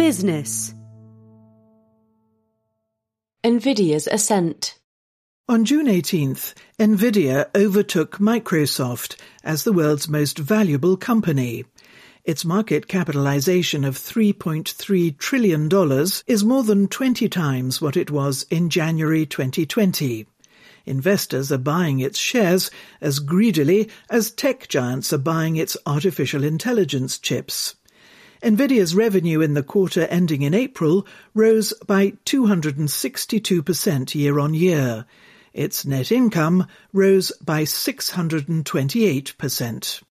business. NVIDIA's ascent. On June 18th, NVIDIA overtook Microsoft as the world's most valuable company. Its market capitalization of $3.3 trillion is more than 20 times what it was in January 2020. Investors are buying its shares as greedily as tech giants are buying its artificial intelligence chips. NVIDIA's revenue in the quarter ending in April rose by 262% year-on-year. Its net income rose by 628%.